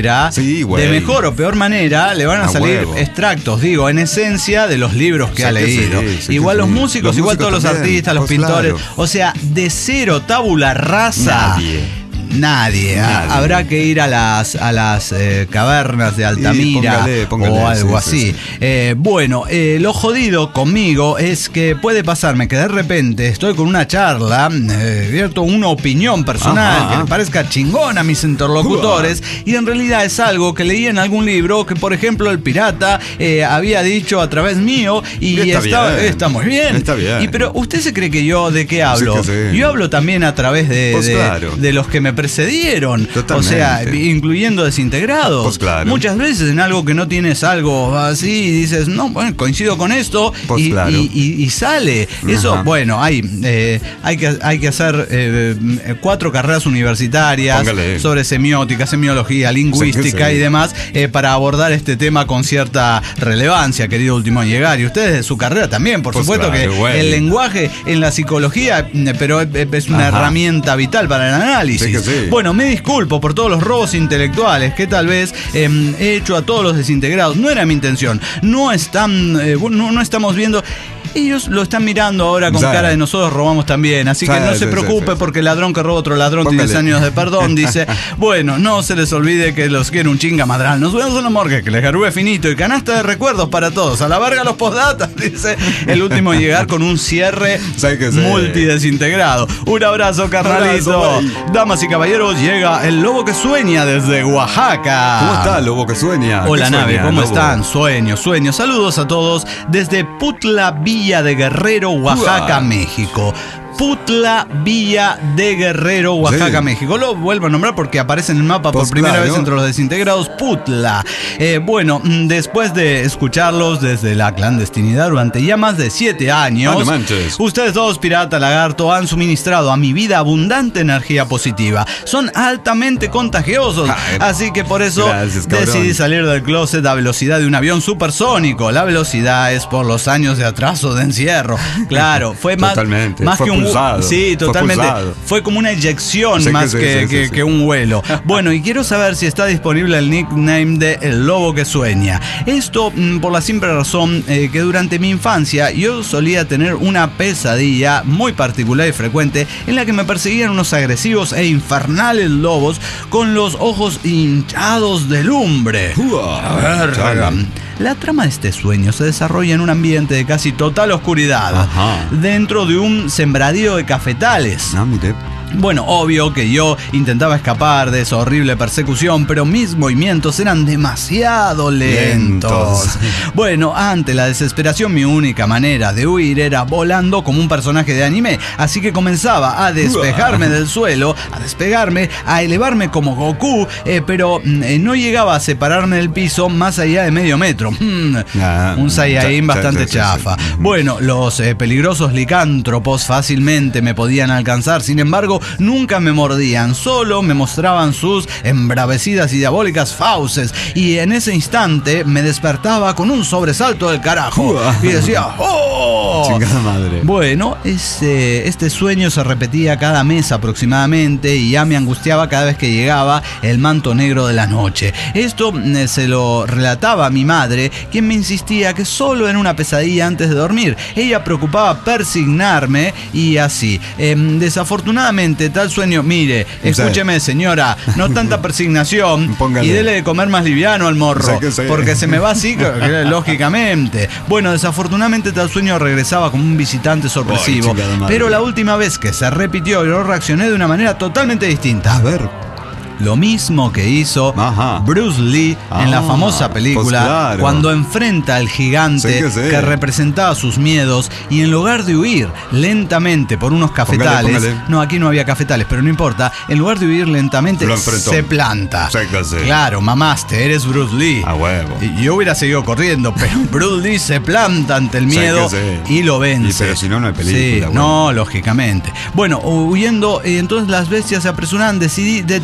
Sí, güey. de mejor o peor manera le van a, A salir huevo. extractos, digo, en esencia de los libros que Sé ha que leído. sí, sé que igual los sí. músicos, Los igual músicos todos los también. artistas, los Pues pintores. claro. O sea, de cero, tabula rasa. Nadie. Nadie. Nadie. Habrá que ir a las a las eh, cavernas de Altamira póngale, póngale, o algo sí, así. sí, sí. Eh, bueno, eh, lo jodido conmigo es que puede pasarme que de repente estoy con una charla, eh, abierto una opinión personal Ajá. que le parezca chingón a mis interlocutores y en realidad es algo que leí en algún libro que, por ejemplo, el pirata eh, había dicho a través mío y Está está, bien. está muy bien. Está bien. Y, pero ¿usted se cree que yo de qué hablo? Sí que sí. Yo hablo también a través de, Pues de- claro. de los que me precedieron. Totalmente. O sea, incluyendo desintegrados. Pues claro. Muchas veces en algo que no tienes algo así y dices, no, bueno, coincido con esto Pues y, claro. y- y- y sale. Eso, Ajá. bueno, hay, eh, hay, que, hay que hacer eh, cuatro carreras universitarias Póngale. sobre semiótica, semiología, lingüística Sí, sí. y demás eh, para abordar este tema con cierta relevancia, querido último en llegar. Y ustedes de su carrera también, por Pues supuesto claro, que güey. el lenguaje en la psicología, eh, pero es es una Ajá. herramienta vital para el análisis. Sí que sí. Bueno, me disculpo por todos los robos intelectuales que tal vez eh, he hecho a todos los desintegrados. No era mi intención. No están, eh, no, no estamos viendo. Ellos lo están mirando ahora con Sí. cara de nosotros robamos también. Así que Sí, no sí, se sí, preocupe sí. porque el ladrón que roba otro ladrón tiene Póngale. años de perdón. Dice, bueno, no se les olvide que los quiere un chinga madral. Nos vemos en la morgue, que les garúe finito y canasta de recuerdos para todos. A la verga los postdatas, dice el último en llegar con un cierre Sí que sí. multidesintegrado. Un abrazo, carnalito. Abrazo, güey. Damas y caballeros, llega el lobo que sueña desde Oaxaca. ¿Cómo está, lobo que sueña? Hola, ¿Qué nave, sueña, ¿cómo lobo? están? Sueños, sueños. Saludos a todos desde Putla, Villa de Guerrero, Oaxaca, Uah. México. Putla, Villa de Guerrero, Oaxaca, Sí. México. Lo vuelvo a nombrar porque aparece en el mapa por Pues primera claro. vez entre los desintegrados. Putla. Eh, bueno, mm, después de escucharlos desde la clandestinidad durante ya más de siete años, Ah, no manches. ustedes dos, Pirata Lagarto, han suministrado a mi vida abundante energía positiva. Son altamente contagiosos. Ay, Así que por eso gracias, cabrón. decidí salir del closet a velocidad de un avión supersónico. La velocidad es por los años de atraso de encierro. Claro, fue más, Totalmente. más Fue que un pulsado. Sí, Fue totalmente. pulsado. Fue como una eyección Sí que más sí, que, sí, que- sí, sí. que un vuelo. Bueno, y quiero saber si está disponible el nickname de El Lobo que Sueña. Esto mm, por la simple razón eh, que durante mi infancia yo solía tener una pesadilla muy particular y frecuente en la que me perseguían unos agresivos e infernales lobos con los ojos hinchados de lumbre. Uah. Verga. Chale. La trama de este sueño se desarrolla en un ambiente de casi total oscuridad, Ajá. dentro de un sembradío de cafetales. Ah, mire. Bueno, obvio que yo intentaba escapar de esa horrible persecución, pero mis movimientos eran demasiado lentos. Lentos. Bueno, ante la desesperación, mi única manera de huir era volando como un personaje de anime. Así que comenzaba a despejarme del suelo, a despegarme, a elevarme como Goku, eh, pero mm, eh, no llegaba a separarme del piso más allá de medio metro. Mm, Ah, un Saiyajin sí, bastante sí, sí, sí. chafa. Bueno, los eh, peligrosos licántropos fácilmente me podían alcanzar, sin embargo, nunca me mordían, solo me mostraban sus embravecidas y diabólicas fauces, y en ese instante me despertaba con un sobresalto del carajo Uah. y decía ¡oh! Chingada madre. Bueno, este, este sueño se repetía cada mes aproximadamente y ya me angustiaba cada vez que llegaba el manto negro de la noche. Esto eh, se lo relataba a mi madre, quien me insistía que solo era una pesadilla antes de dormir. Ella preocupaba persignarme y así. Eh, desafortunadamente, tal sueño, mire, escúcheme señora, no tanta persignación Póngale. y dele de comer más liviano al morro, Sé que sé. porque se me va así, que- lógicamente. Bueno, desafortunadamente tal sueño regresaba como un visitante sorpresivo, Ay, chingada madre. pero la última vez que se repitió yo reaccioné de una manera totalmente distinta. A ver. Lo mismo que hizo Ajá. Bruce Lee en la Ah, famosa película pues claro. cuando enfrenta al gigante Sí que sí. que representaba sus miedos y en lugar de huir lentamente por unos cafetales, Póngale, póngale. no, aquí no había cafetales, pero no importa, en lugar de huir lentamente Lo enfrentó. se planta. Sí que sí. Claro, mamaste, eres Bruce Lee. A huevo. Y yo hubiera seguido corriendo, pero Bruce Lee se planta ante el Sí miedo que sí. y lo vence. Y pero si no, no hay película, Sí, güey. no, lógicamente. Bueno, huyendo, eh, entonces las bestias se apresuran, decidí detenerme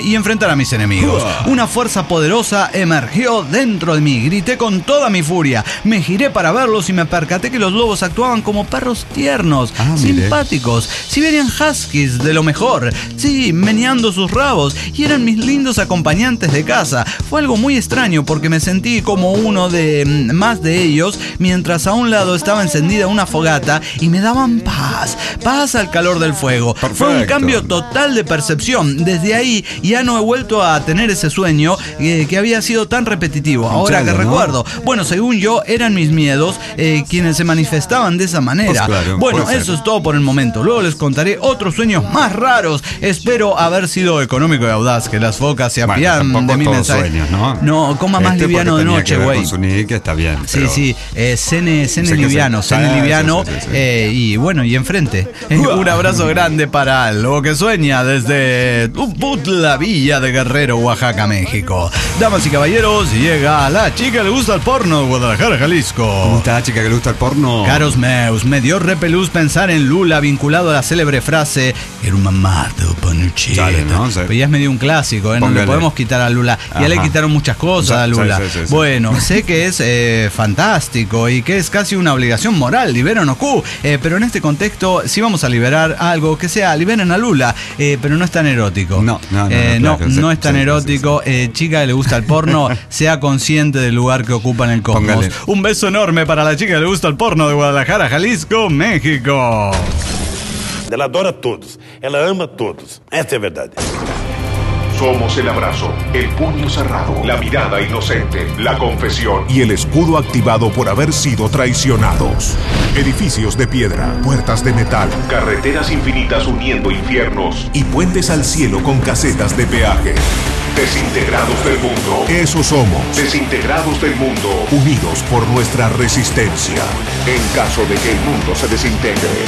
y enfrentar a mis enemigos. Una fuerza poderosa emergió dentro de mí. Grité con toda mi furia. Me giré para verlos y me percaté que los lobos actuaban como perros tiernos, ah, simpáticos, siberian huskies de lo mejor. Sí, meneando sus rabos, y eran mis lindos acompañantes de casa. Fue algo muy extraño porque me sentí como uno de más de ellos, mientras a un lado estaba encendida una fogata y me daban paz, paz al calor del fuego. Perfecto. Fue un cambio total de percepción. Desde ahí ya no he vuelto a tener ese sueño eh, que había sido tan repetitivo. Ahora que Claro, ¿no? recuerdo, bueno, según yo, eran mis miedos eh, quienes se manifestaban de esa manera. Pues claro, bueno, puede eso ser. es todo por el momento. Luego les contaré otros sueños más raros. Espero haber sido económico y audaz, que las focas se Bueno, apiadan tampoco de mi todos mensaje. sueños, ¿no? No, coma más Este liviano porque de tenía noche, que ver güey. con su nick, que está bien. Sí, pero- sí, eh, cene, cene Sé que liviano, sí. cene Sí, liviano, sí, sí, sí. eh, y bueno, y enfrente. Eh, un abrazo grande para lo que sueña desde Uputla, Villa de Guerrero, Oaxaca, México. Damas y caballeros, llega la chica que le gusta el porno de Guadalajara, ¿Cómo Jalisco. está, chica, que le gusta el porno? Caros meus, me dio repelús pensar en Lula vinculado a la célebre frase "Era un mamato, panuchito". Dale, ¿no? Sí. Pero ya es medio un clásico, ¿eh? No le Póngale. podemos quitar a Lula. Ya Ajá. le quitaron muchas cosas a Sí, Lula. sí, sí, sí. Bueno, sé que es eh, fantástico y que es casi una obligación moral, liberen a Q, eh, pero en este contexto sí vamos a liberar algo que sea, liberen a Lula, eh, pero no es tan erótico. No, no, no, Eh, no, no, claro, sí, no es tan sí, sí, erótico. Eh, chica que le gusta el porno, sea consciente del lugar que ocupa en el cosmos. Póngale. Un beso enorme para la chica que le gusta el porno de Guadalajara, Jalisco, México. Ela adora todos, ela ama todos. Essa é a verdade. Somos el abrazo, el puño cerrado, la mirada inocente, la confesión y el escudo activado por haber sido traicionados. Edificios de piedra, puertas de metal, carreteras infinitas uniendo infiernos y puentes al cielo con casetas de peaje. Desintegrados del mundo. Eso somos. Desintegrados del mundo. Unidos por nuestra resistencia. En caso de que el mundo se desintegre.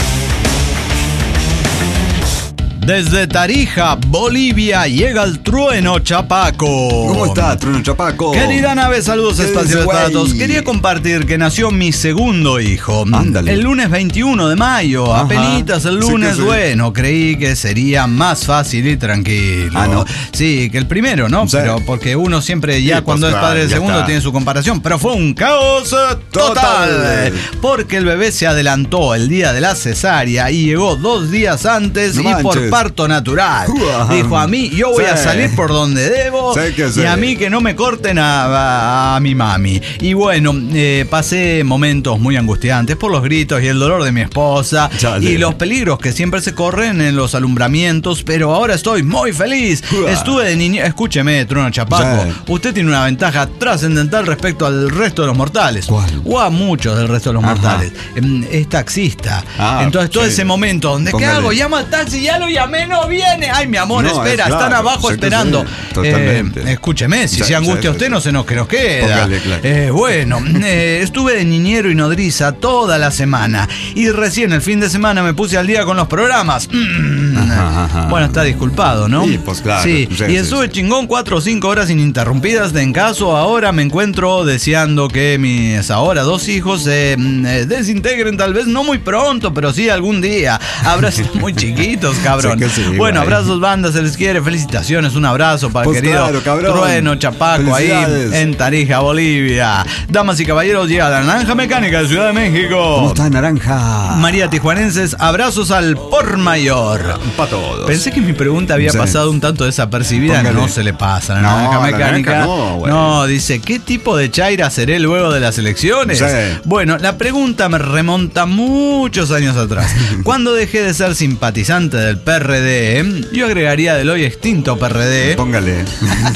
Desde Tarija, Bolivia, llega el trueno Chapaco. ¿Cómo está, Trueno Chapaco? Querida nave, saludos ¿Qué espaciales dice, para güey? todos. Quería compartir que nació mi segundo hijo. Ándale. El lunes veintiuno de mayo. Ajá. Apenitas el Sí que lunes, sí. bueno, creí que sería más fácil y tranquilo. Ah, ¿no? Sí, que el primero, ¿no? Sí. Pero porque uno siempre ya Sí, pues, cuando es claro, padre del ya segundo está. tiene su comparación. Pero fue un caos eh, total. Total. Porque el bebé se adelantó el día de la cesárea y llegó dos días antes No y por manches. parto natural. Uah. Dijo a mí, yo voy a Sí. salir por donde debo Sí que y sí. a mí que no me corten a, a- a mi mami. Y bueno, eh, pasé momentos muy angustiantes por los gritos y el dolor de mi esposa Chale. y los peligros que siempre se corren en los alumbramientos, pero ahora estoy muy feliz. Uah. Estuve de niño, escúcheme, Trueno Chapaco, Sí. usted tiene una ventaja trascendental respecto al resto de los mortales. ¿Cuál? O a muchos del resto de los Ajá. mortales. Em, Es taxista. Ah, Entonces todo sí. ese momento donde, ¿qué Póngale. hago? Llamo al taxi, ya lo llamé, no viene. Ay, mi amor, No, espera, es están claro, abajo sé que esperando. sí, totalmente. Eh, escúcheme, si Sí, se angustia sí, usted, sí, no sí. se nos que nos queda. Póngale, claro. Eh, bueno, eh, estuve de niñero y nodriza toda la semana. Y recién el fin de semana me puse al día con los programas. Mm. Ajá, ajá. Bueno, está disculpado, ¿no? Sí, pues claro. Sí, Sí, y sí, estuve sí. chingón cuatro o cinco horas ininterrumpidas de en caso. Ahora me encuentro deseando que mis ahora dos hijos se mm, eh, desintegren, tal vez no muy pronto, pero sí algún día. Abrazos muy chiquitos, cabrón. Sí que sí, bueno, güey. abrazos, banda, se les quiere. Felicitaciones, un abrazo para Pues el querido claro, cabrón. Trueno Chapaco ahí Felicidades. en Tarija, Bolivia. Damas y caballeros, llega la Naranja Mecánica de Ciudad de México. ¿Cómo está, Naranja? María Tijuanenses, abrazos al por mayor. Para todos. Pensé que mi pregunta había Sí. pasado un tanto desapercibida. Póngale. No se le pasa a la No, Naranja la Mecánica. naranja no, güey. No, dice, ¿qué tipo de chaira seré luego de las elecciones? Sí. Bueno, la pregunta me remonta muchos años atrás. Cuando dejé de ser simpatizante del P R D, ¿eh? yo agregaría del hoy extinto P R D, Póngale.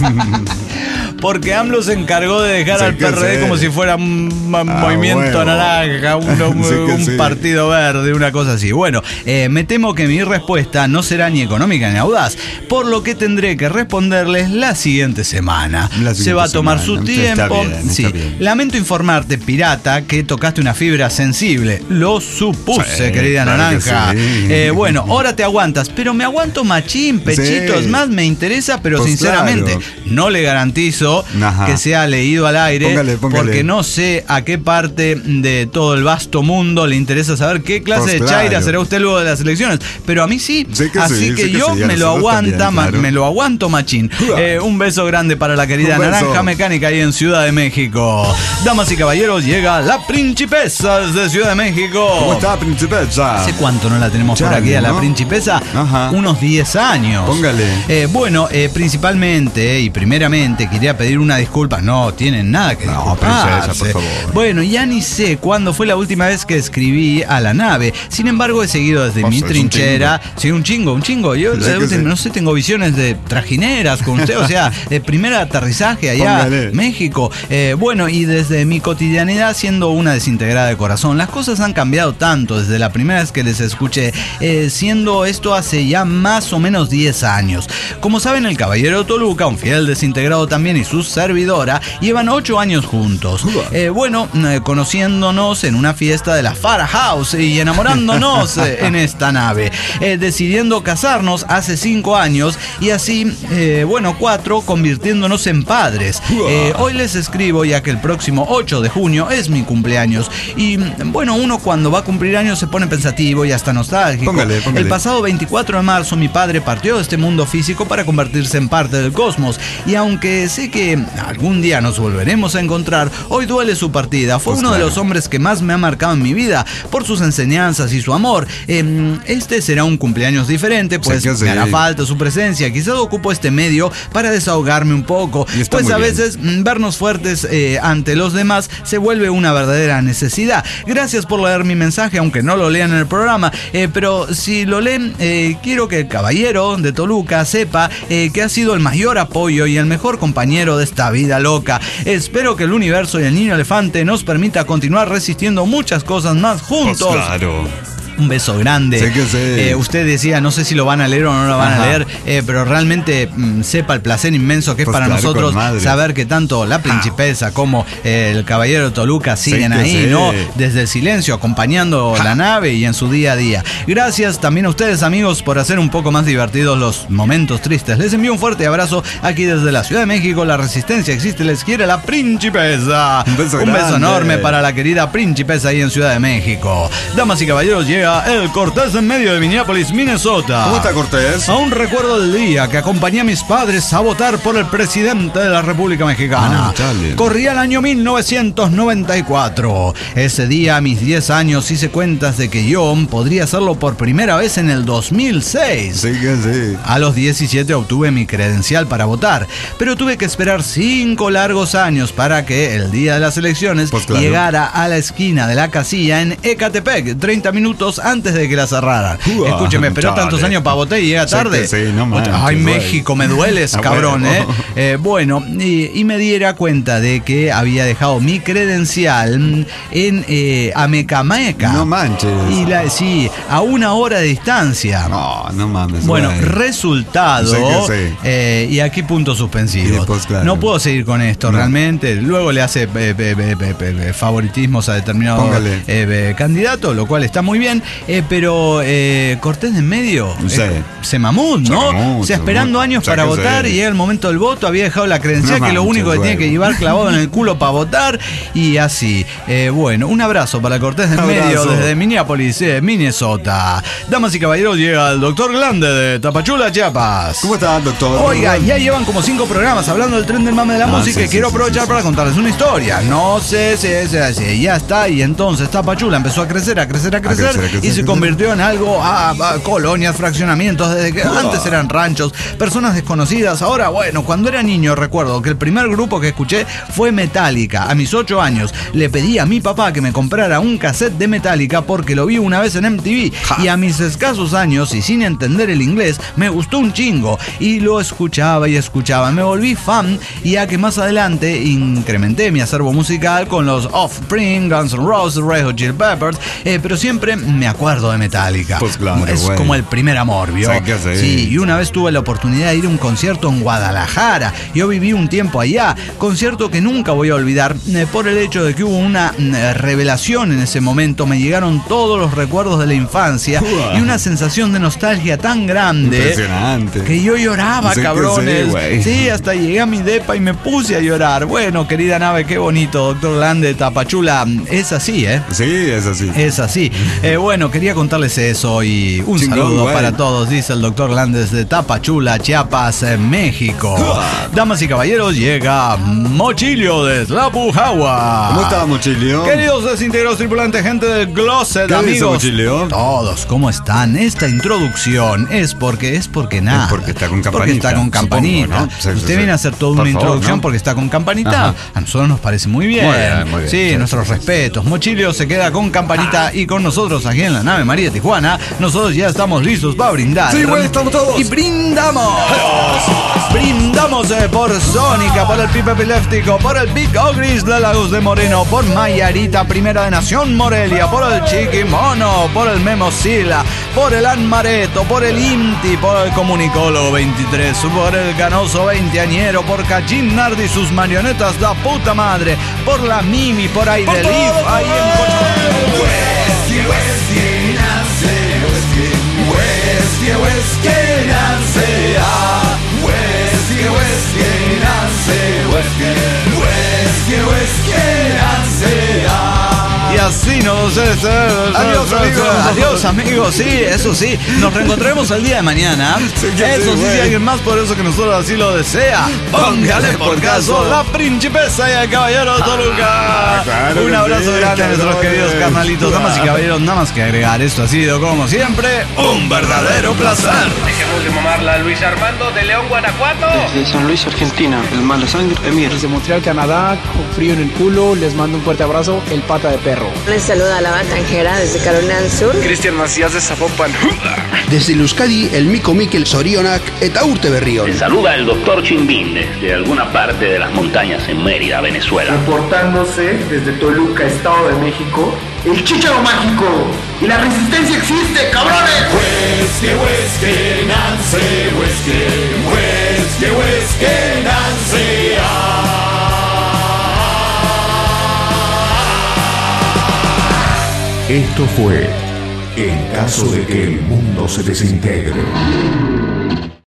porque AMLO se encargó de dejar Sí al que P R D sí. como si fuera un ma- Ah, movimiento huevo. naranja, un, un- Sí que un sí. partido verde, una cosa así. Bueno, eh, me temo que mi respuesta no será ni económica ni audaz, por lo que tendré que responderles la siguiente semana. La Se siguiente va a tomar su semana. Está tiempo. bien, está Sí. bien. Lamento informarte, pirata, que tocaste una fibra sensible. Lo supuse, Sí, querida claro que naranja. sí. Eh, bueno, ahora te aguantas, pero me aguanto machín, pechito. Sí. Es más, me interesa, pero Pues sinceramente, claro. no le garantizo aviso Ajá. que sea leído al aire, Póngale, póngale. porque no sé a qué parte de todo el vasto mundo le interesa saber qué clase Pues de claro. chaira será usted luego de las elecciones. Pero a mí sí, Sí que así sí, que sí que yo sí, a me lo nosotros aguanta, también, ma- claro. me lo aguanto machín. Eh, un beso grande para la querida Un beso. Naranja Mecánica ahí en Ciudad de México. Damas y caballeros, llega la Principesa desde Ciudad de México. ¿Cómo está, Principesa? ¿Hace cuánto no la tenemos por Chale, aquí a la ¿no? Principesa? Ajá. Unos diez años. Póngale. Eh, bueno, eh, principalmente y primeramente quería pedir una disculpa. No tienen nada que No, disculparse. princesa, por favor. Bueno, ya ni sé cuándo fue la última vez que escribí a la nave. Sin embargo, he seguido desde O mi sea, es un trinchera. Sí, un chingo, un chingo. Yo Sí eh, que sí. no sé, tengo visiones de trajineras con usted. O sea, de primer aterrizaje allá, Póngale. México. Eh, bueno, y desde mi cotidianidad siendo una desintegrada de corazón. Las cosas han cambiado tanto desde la primera vez que les escuché, eh, siendo esto hace ya más o menos diez años. Como saben, el Caballero Toluca, un fiel desintegrado también, y su servidora, llevan ocho años juntos. Eh, bueno, eh, conociéndonos en una fiesta de la Farah House y enamorándonos eh, en esta nave. Eh, decidiendo casarnos hace cinco años y así, eh, bueno, cuatro, convirtiéndonos en padres. Eh, hoy les escribo ya que el próximo ocho de junio es mi cumpleaños y bueno, uno cuando va a cumplir años se pone pensativo y hasta nostálgico. Póngale, póngale. El pasado veinticuatro de marzo mi padre partió de este mundo físico para convertirse en parte del cosmos y aunque sé que algún día nos volveremos a encontrar, hoy duele su partida. Fue Pues uno de claro. los hombres que más me ha marcado en mi vida por sus enseñanzas y su amor. Eh, este será un cumpleaños diferente, pues Sí que sí. me hará falta su presencia. Quizás ocupo este medio para desahogarme un poco, Y está pues muy a bien. veces mm, vernos fuertes eh, ante los demás se vuelve una verdadera necesidad. Gracias por leer mi mensaje, aunque no lo lean en el programa, eh, pero si lo leen, eh, quiero que el Caballero de Toluca sepa eh, que ha sido el mayor apoyo y el mejor compañero de esta vida loca. Espero que el universo y el niño elefante nos permita continuar resistiendo muchas cosas más Pues juntos. claro. Un beso grande. Sí que sí. Eh, usted decía, no sé si lo van a leer o no lo van Ajá. a leer, eh, pero realmente mm, sepa el placer inmenso que es Pues para claro, nosotros con madre. saber que tanto la Principesa como eh, el Caballero Toluca siguen que ahí, sí. ¿no? Desde el silencio, acompañando la nave y en su día a día. Gracias también a ustedes, amigos, por hacer un poco más divertidos los momentos tristes. Les envío un fuerte abrazo aquí desde la Ciudad de México. La resistencia existe, les quiere la Principesa. Un beso Un beso grande. enorme para la querida Principesa ahí en Ciudad de México. Damas y caballeros, llega el Cortés en medio de Minneapolis, Minnesota. ¿Cómo está, Cortés? Aún recuerdo el día que acompañé a mis padres a votar por el presidente de la República Mexicana. Ah, chale. Corría el año mil novecientos noventa y cuatro. Ese día, a mis diez años, hice cuentas de que yo podría hacerlo por primera vez en el dos mil seis. Sí que sí. A los diecisiete obtuve mi credencial para votar, pero tuve que esperar cinco largos años para que el día de las elecciones Pues claro. llegara a la esquina de la casilla en Ecatepec, treinta minutos antes de que la cerraran. Uah, Escúcheme, pero chale. tantos años para votar y llega Sí tarde. que sí, no manches, Ay, güey. México, me dueles, Ah, cabrón, bueno. ¿eh? Eh, Bueno, y, y me diera cuenta de que había dejado mi credencial en eh, Amecameca. No manches. Y la, sí, a una hora de distancia. No, no mames. Bueno, güey. resultado, Sí que sí. eh, y aquí puntos suspensivos. Sí, pues, claro. No puedo seguir con esto, No. realmente. Luego le hace eh, eh, eh, eh, eh, favoritismos a determinado Póngale. eh, eh, candidato, lo cual está muy bien, eh, pero eh, Cortés de en medio, Sí. eh, se mamut, Se ¿no? mamut, o sea, se esperando mamut. años O sea, para que votar sí. y llega el momento del voto, había dejado la credencial, No que es lo manches, único que güey. tiene que llevar clavado en el culo para votar, y así. Eh, bueno, un abrazo para Cortés de en Abrazo. medio desde Minneapolis, eh, Minnesota. Damas y caballeros, llega el doctor Glande de Tapachula, Chiapas. ¿Cómo está, doctor? Oiga, ya llevan como cinco programas hablando del tren del mame de la Ah, música sí, y sí, quiero sí, aprovechar sí, para sí. contarles una historia. No sé si es así, ya está, y entonces Tapachula empezó a crecer, a crecer, a crecer, crecer, a crecer, y se a crecer. convirtió en algo, a, a colonias, fraccionamientos, desde que antes eran ranchos, personas desconocidas. Ahora, bueno, cuando era niño recuerdo que el primer grupo que escuché fue Metallica. A mis ocho años le pedí a mi papá que me comprara un cassette de Metallica porque lo vi una vez en M T V. Y a mis escasos años y sin entender el inglés, me gustó un chingo y lo escuchaba y escuchaba. Me volví fan y a que más adelante incrementé mi acervo musical con los Offspring, Guns N' Roses, Red Hot Chili Peppers, eh, pero siempre me acuerdo de Metallica. Pues claro, es güey. como el primer amor, ¿vio? Sí, que sí. Sí, y una vez tuve la oportunidad de ir a un concierto en Guadalajara. Yo viví un tiempo allá, concierto que nunca voy a olvidar eh, por el hecho de que hubo una eh, revelación en ese momento. Me llegaron todos los recuerdos de la infancia Uah. y una sensación de nostalgia tan grande Impresionante. que yo lloraba, Sí que cabrones. sí, güey. Sí, hasta llegué a mi depa y me puse a llorar. Bueno, querida nave, qué bonito, doctor Lande, Tapachula. Es así, ¿eh? Sí, es así. Es así. Eh, bueno, quería contarles eso y un Chingón, saludo güey. para todos, dice el doctor Landes de Tapachula, Chiapas, en México. Damas y caballeros, llega Mochilio de Tlapujawa. ¿Cómo está, Mochilio? Queridos desintegrados tripulantes, gente del Closet, ¿Qué dice, amigos. Mochilio? Todos, ¿cómo están? Esta introducción es porque es porque nada. Es porque está con Porque campanita, está con campanita. supongo, ¿no? Sí, sí, Usted sí. viene a hacer toda Por una favor, introducción ¿no? porque está con campanita. Ajá. A nosotros nos parece muy bien. Muy bien, muy bien. Sí, Sí, nuestros sí, sí. respetos. Mochilio se queda con campanita y con nosotros aquí en la nave María Tijuana. Nosotros ya estamos listos para brindar. Sí, güey, estamos todos. Y brindamos. Brindamos eh, por Sónica, por el Pipe Epiléptico, por el Big Ogris de Lagos de Moreno, por Mayarita, Primera de Nación Morelia, por el Chiquimono, por el Memosila, por el Anmareto, por el Inti, por el Comunicólogo veintitrés, por el Ganoso veinteañero, por Cachín Nardi y sus marionetas da puta madre, por la Mimi, por Aidelif, ahí en Cocho- Y así nos es. Adiós, amigos. Adiós, amigos. Sí, eso sí. Nos reencontraremos el día de mañana. Sí, que Eso sí, sí, si güey. alguien más por eso que nosotros así lo desea. Póngale por caso la principesa y el caballero de Toluca. claro Un que abrazo sí, grande a nuestros cabrones. queridos carnalitos, damas y caballeros. Nada más que agregar. Esto ha sido, como siempre, un verdadero placer. Dejemos de mamarla a Luis Armando de León, Guanajuato. Desde San Luis, Argentina, el mala sangre Emir. Desde Montreal, Canadá, con frío en el culo, les mando un fuerte abrazo, el pata de perro. Les saluda la Batanjera desde Carolina del Sur. Cristian Macías de Zapopan. Desde Euskadi, el Mico Mikel Sorionak eta Urte Berrión. Le saluda el doctor Chimbín desde alguna parte de las montañas en Mérida, Venezuela. Reportándose desde Toluca, Estado de México, el Chícharo Mágico. Y la resistencia existe, cabrones. Huesque, huesque, nance, huesque, huesque, huesque, nance, Esto fue En caso de que el mundo se desintegre.